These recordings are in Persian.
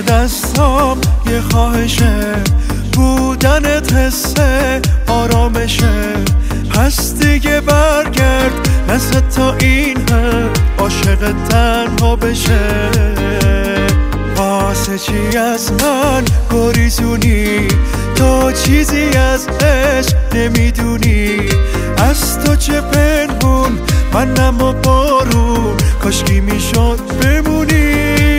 دستام یه خواهشه، بودنت حسه آرامشه. پس دیگه برگرد نزد تا این حد عاشق تنها بشه. واسه چی از من گریزونی؟ تو چیزی از عشق نمیدونی. از تو چه پنهون منم و بارون، کاشکی میشد بمونی.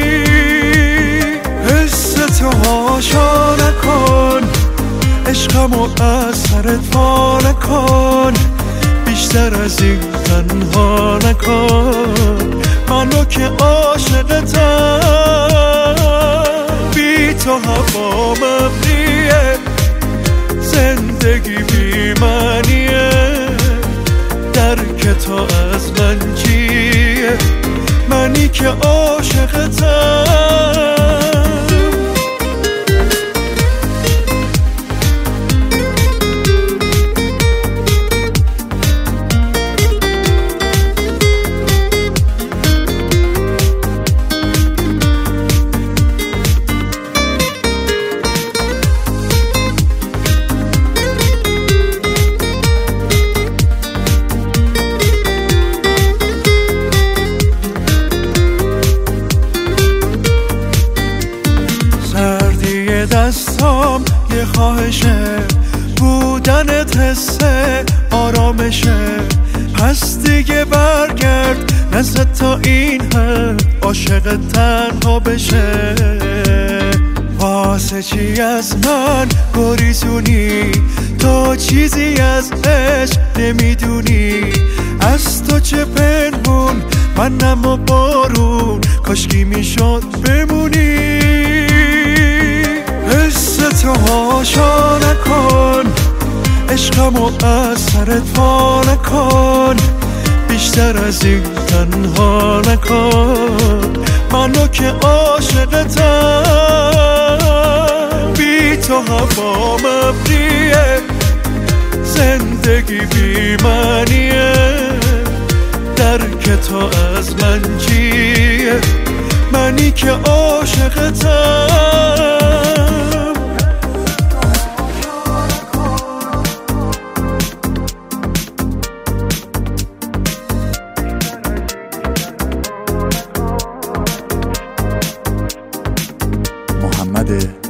حس تو هاشا نکن، عشقمو از سرت وا نکن. بیشتر از این تنها نکن، منو که عاشقتم. بی تو هوا مبنیه، زندگی بی معنیه. درک تو از من چیه؟ منی که عاشقتم. دستام یه خواهشه، بودنت حسه آرامشه. پس دیگه برگرد نزد تا این حد عاشق تنها بشه. واسه چی از من گریزونی؟ تو چیزی از عشق نمیدونی. از تو چه پنهون منم و بارون، کاشکی میشد بمونی. حس تو هاشا نکن، عشقمو از سرت وا نکن. بیشتر از این تنها نکن، منو که عاشقتم. بی تو هوا مبنیه، زندگی بی معنیه. درک تو از من چیه؟ منی که عاشقتم. محمد